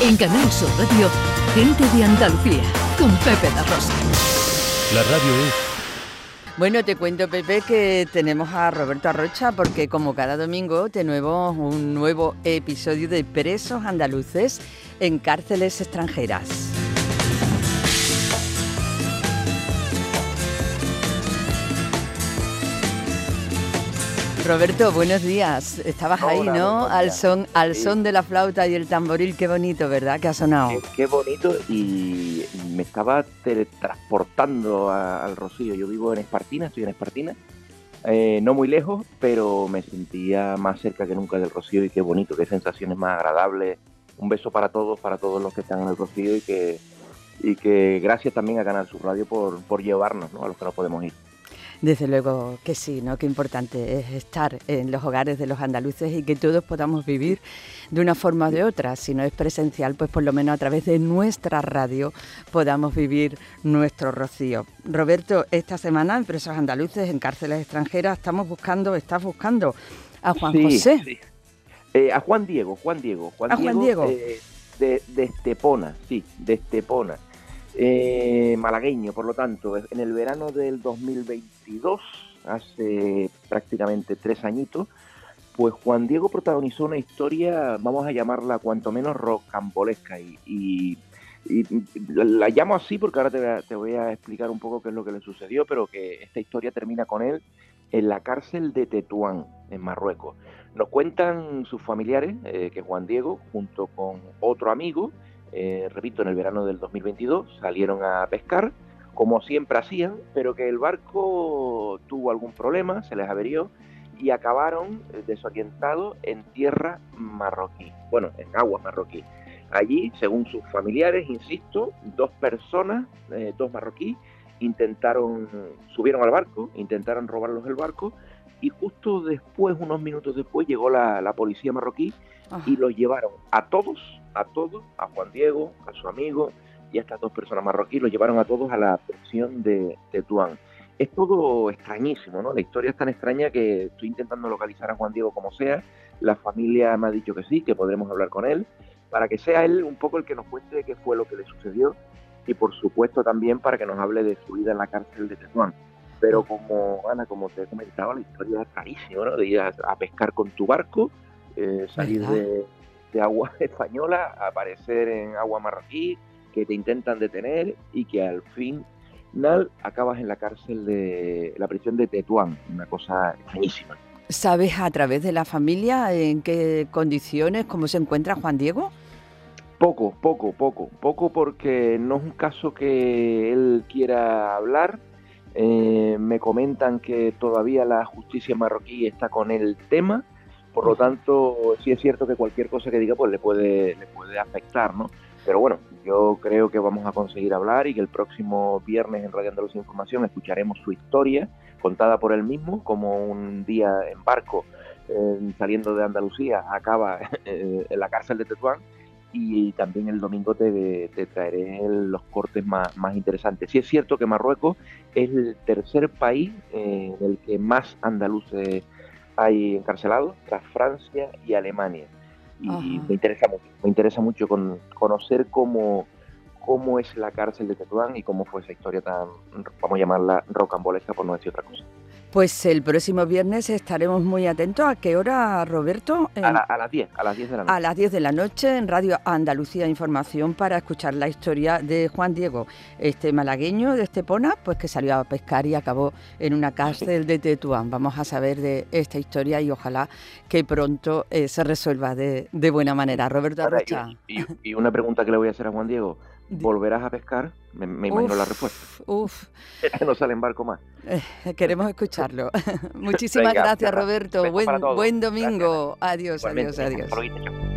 En Canal Sur Radio, Gente de Andalucía, con Pepe da Rosa. La radio es... Bueno, te cuento, Pepe, que tenemos a Roberto Arrocha porque como cada domingo tenemos un nuevo episodio de Presos Andaluces en cárceles extranjeras. Roberto, buenos días. Estabas ahí, ¿no? Al son de la flauta y el tamboril. Qué bonito, ¿verdad? Que ha sonado. Qué bonito, y me estaba teletransportando al Rocío. Yo vivo en Espartina, estoy en Espartina, no muy lejos, pero me sentía más cerca que nunca del Rocío, y qué bonito, qué sensaciones más agradables. Un beso para todos los que están en el Rocío, y que gracias también a Canal Sur Radio por llevarnos, ¿no?, a los que no podemos ir. Desde luego que sí, ¿no? Qué importante es estar en los hogares de los andaluces y que todos podamos vivir de una forma o de otra. Si no es presencial, pues por lo menos a través de nuestra radio podamos vivir nuestro Rocío. Roberto, esta semana en Presos Andaluces, en cárceles extranjeras, estás buscando a Juan José. Sí. A Juan Diego. Juan Diego. De Estepona, sí, de Estepona. Malagueño, por lo tanto, en el verano del 2022, hace prácticamente 3 añitos, pues Juan Diego protagonizó una historia, vamos a llamarla cuanto menos rocambolesca, y la llamo así porque ahora te voy a explicar un poco qué es lo que le sucedió, pero que esta historia termina con él en la cárcel de Tetuán, en Marruecos. Nos cuentan sus familiares que Juan Diego, junto con otro amigo, repito, en el verano del 2022, salieron a pescar, como siempre hacían, pero que el barco tuvo algún problema, se les averió, y acabaron desorientados en tierra marroquí, bueno, en agua marroquí. Allí, según sus familiares, insisto, 2 personas, 2 marroquíes, subieron al barco, intentaron robarlos el barco, y justo después, unos minutos después, llegó la policía marroquí. Ajá. Y los llevaron a todos, a Juan Diego, a su amigo y a estas 2 personas marroquíes, los llevaron a todos a la prisión de Tetuán. Es todo extrañísimo, ¿no? La historia es tan extraña que estoy intentando localizar a Juan Diego como sea. La familia me ha dicho que sí, que podremos hablar con él, para que sea él un poco el que nos cuente qué fue lo que le sucedió, y por supuesto también para que nos hable de su vida en la cárcel de Tetuán. Pero como, Ana, como te he comentado, la historia es rarísima, ¿no? De ir a pescar con tu barco, salir de agua española, aparecer en agua marroquí, que te intentan detener y que al final acabas en la cárcel de la prisión de Tetuán, una cosa extrañísima. ¿Sabes a través de la familia en qué condiciones, cómo se encuentra Juan Diego? Poco, porque no es un caso que él quiera hablar. Me comentan que todavía la justicia marroquí está con el tema. Por lo tanto, sí es cierto que cualquier cosa que diga pues le puede afectar, ¿no? Pero bueno, yo creo que vamos a conseguir hablar, y que el próximo viernes en Radio Andalucía Información escucharemos su historia contada por él mismo, como un día en barco saliendo de Andalucía acaba en la cárcel de Tetuán, y también el domingo te traeré los cortes más interesantes. Sí es cierto que Marruecos es el tercer país en el que más andaluces hay encarcelados, tras Francia y Alemania. Y me interesa mucho conocer cómo es la cárcel de Tetuán y cómo fue esa historia tan, vamos a llamarla, rocambolesca, por no decir otra cosa. Pues el próximo viernes estaremos muy atentos. ¿A qué hora, Roberto? A las 10 de la noche. A las 10 de la noche en Radio Andalucía Información, para escuchar la historia de Juan Diego, este malagueño de Estepona, pues que salió a pescar y acabó en una cárcel de Tetuán. Vamos a saber de esta historia y ojalá que pronto se resuelva de buena manera. Roberto Arrocha. Y una pregunta que le voy a hacer a Juan Diego. ¿Volverás a pescar? Me imagino la respuesta. No sale en barco más. Queremos escucharlo. Muchísimas gracias, Roberto. Buen domingo. Gracias. Adiós. Igualmente. Adiós.